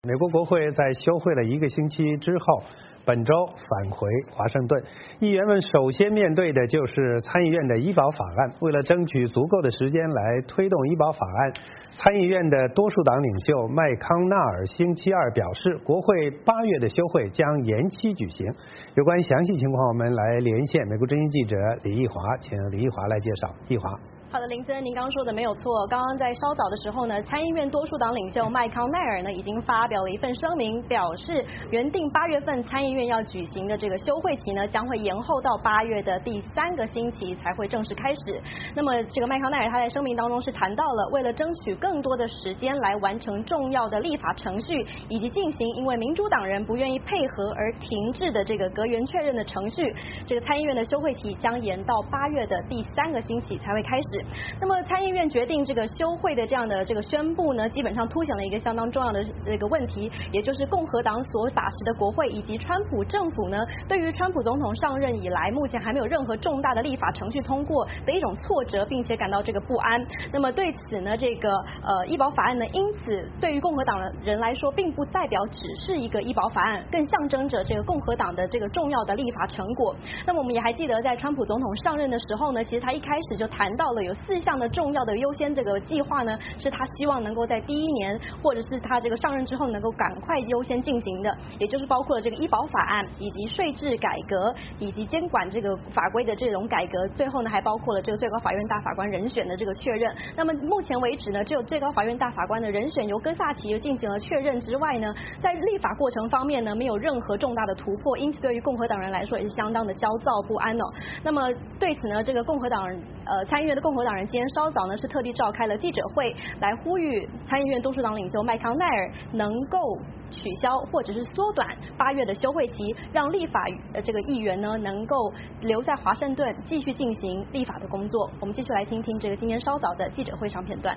美国国会在休会了1个星期之后，本周返回华盛顿。议员们首先面对的就是参议院的医保法案。为了争取足够的时间来推动医保法案，参议院的多数党领袖麦康纳尔星期二表示，国会8月的休会将延期举行。有关详细情况，我们来连线美国之音记者李义华，请李义华来介绍。义华。 好的，林森，您刚刚说的没有错。刚刚在稍早的时候呢，参议院多数党领袖麦康奈尔呢已经发表了一份声明，表示原定8月份参议院要举行的这个休会期呢，将会延后到8月的第3个星期才会正式开始。那么这个麦康奈尔他在声明当中是谈到了，为了争取更多的时间来完成重要的立法程序，以及进行因为民主党人不愿意配合而停滞的这个阁员确认的程序，这个参议院的休会期将延到8月的第3个星期才会开始。那么参议院决定这个休会的这样的这个宣布呢，基本上凸显了一个相当重要的这个问题，也就是共和党所把持的国会以及川普政府呢，对于川普总统上任以来，目前还没有任何重大的立法程序通过的一种挫折，并且感到这个不安。那么对此呢，这个医保法案呢，因此对于共和党的人来说，并不代表只是一个医保法案，更象征着这个共和党的这个重要的立法成果。那么我们也还记得，在川普总统上任的时候呢，其实他一开始就谈到了有4项的重要的优先这个计划呢，是他希望能够在第1年或者是他这个上任之后能够赶快优先进行的，也就是包括了这个医保法案以及税制改革以及监管这个法规的这种改革，最后呢还包括了这个最高法院大法官人选的这个确认。那么目前为止呢，只有最高法院大法官的人选由哥萨奇进行了确认之外呢，在立法过程方面呢没有任何重大的突破，因此对于共和党人来说也是相当的焦躁不安哦。那么对此呢，这个共和党参议院的共和党人今天稍早呢是特地召开了记者会，来呼吁参议院多数党领袖麦康奈尔能够取消或者是缩短8月的休会期，让立法这个议员呢能够留在华盛顿继续进行立法的工作。我们继续来听听这个今天稍早的记者会上片段。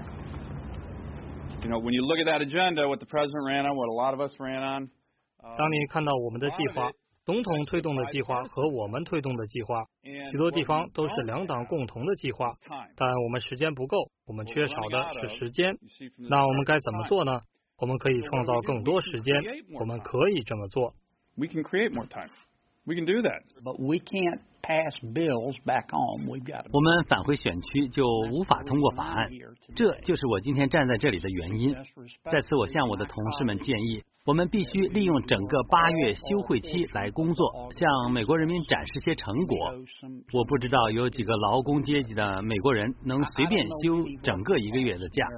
You know, when you look at that agenda, what the president ran on, what a lot of us ran on. 当你看到我们的计划，总统推动的计划和我们推动的计划，许多地方都是2党共同的计划，但我们时间不够，我们缺少的是时间。那我们该怎么做呢？我们可以创造更多时间，我们可以这么做。 We can create more time. We can do that. But we can't pass bills back home. We've got. 我们返回选区就无法通过法案，这就是我今天站在这里的原因。在此，我向我的同事们建议，我们必须利用整个8月休会期来工作，向美国人民展示些成果。我不知道有几个劳工阶级的美国人能随便休整个1个月的假。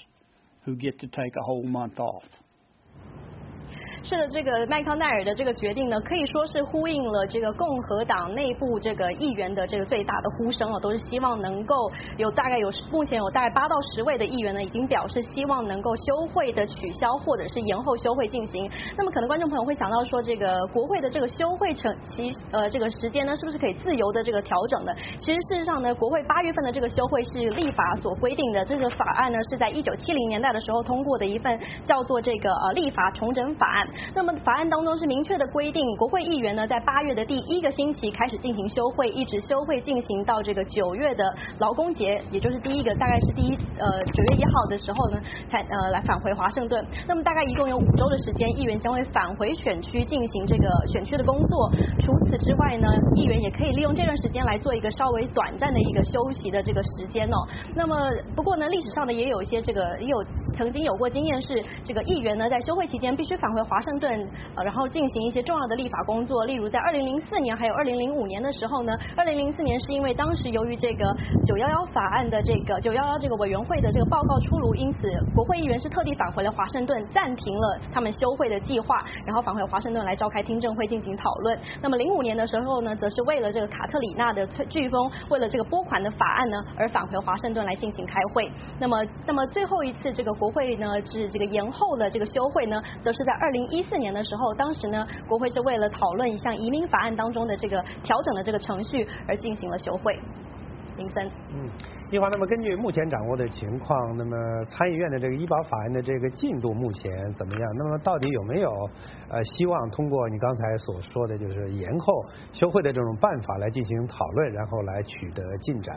Who get to take a whole month off. 是的，这个麦康奈尔的这个决定呢，可以说是呼应了这个共和党内部这个议员的这个最大的呼声哦，都是希望能够目前有大概8到10位的议员呢，已经表示希望能够休会的取消或者是延后休会进行。那么可能观众朋友会想到说，这个国会的这个休会这个时间呢，是不是可以自由的这个调整的？其实事实上呢，国会8月份的这个休会是立法所规定的，这个法案呢是在1970年代的时候通过的一份叫做这个立法重整法案。那么法案当中是明确的规定，国会议员呢在8月的第1个星期开始进行休会，一直休会进行到这个9月的劳工节，也就是第1个大概是9月1号的时候呢，才来返回华盛顿。那么大概一共有5周的时间，议员将会返回选区进行这个选区的工作。除此之外呢，议员也可以利用这段时间来做一个稍微短暂的一个休息的这个时间哦。那么不过呢，历史上呢也有一些曾经有过经验是，这个议员呢在休会期间必须返回华盛顿，然后进行一些重要的立法工作。例如在2004年还有2005年的时候呢，2004年是因为当时由于这个911法案的这个911这个委员会的这个报告出炉，因此国会议员是特地返回了华盛顿，暂停了他们休会的计划，然后返回华盛顿来召开听证会进行讨论。那么05年的时候呢，则是为了这个卡特里娜的飓风，为了这个拨款的法案呢而返回华盛顿来进行开会。那么最后一次这个国会呢是这个延后了这个休会呢，则是在2014年的时候，当时呢国会是为了讨论一项移民法案当中的这个调整的这个程序而进行了休会。林森。 一华，那么根据目前掌握的情况，那么参议院的这个医保法案的这个进度目前怎么样？那么到底有没有希望通过你刚才所说的就是延后休会的这种办法来进行讨论，然后来取得进展？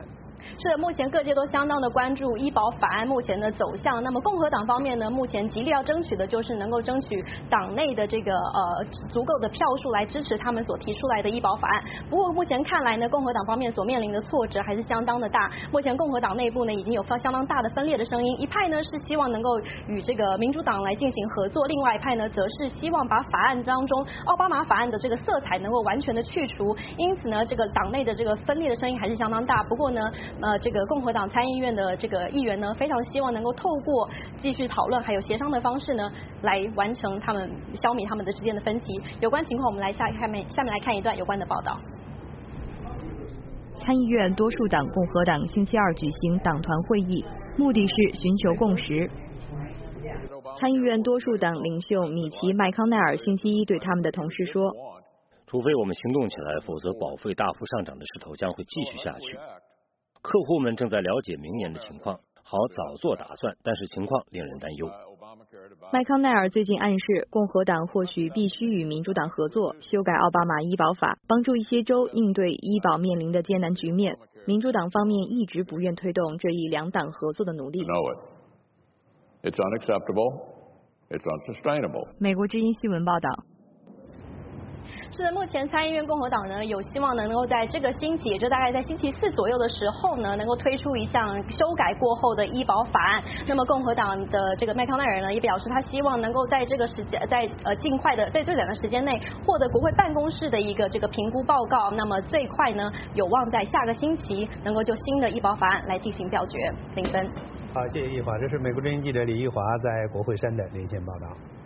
是的，目前各界都相当的关注医保法案目前的走向。那么共和党方面呢，目前极力要争取的就是能够争取党内的这个足够的票数来支持他们所提出来的医保法案。不过目前看来呢，共和党方面所面临的挫折还是相当的大。目前共和党内部呢已经有相当大的分裂的声音，一派呢是希望能够与这个民主党来进行合作，另外一派呢则是希望把法案当中奥巴马法案的这个色彩能够完全的去除。因此呢，这个党内的这个分裂的声音还是相当大。不过呢，这个共和党参议院的这个议员呢，非常希望能够透过继续讨论还有协商的方式呢，来完成他们消弭他们的之间的分歧。有关情况，我们来下面来看一段有关的报道。 参议院多数党共和党星期二举行党团会议，目的是寻求共识。参议院多数党领袖米奇·麦康奈尔星期一对他们的同事说：“ 除非我们行动起来，否则保费大幅上涨的势头将会继续下去。客户们正在了解明年的情况，好早做打算，但是情况令人担忧。” 麦康奈尔最近暗示，共和党或许必须与民主党合作，修改奥巴马医保法，帮助一些州应对医保面临的艰难局面。民主党方面一直不愿推动这一两党合作的努力。 It's unacceptable. It's unsustainable. 美国之音新闻报道。 是的，目前参议院共和党呢有希望能够在这个星期，也就大概在星期四左右的时候呢，能够推出一项修改过后的医保法案。那么共和党的这个麦康奈尔呢也表示，他希望能够在这个时间，尽快的在最短的时间内获得国会办公室的一个这个评估报告。那么最快呢有望在下个星期能够就新的医保法案来进行表决。林森。 好，谢谢易华，这是美国之音记者李易华在国会山的连线报道。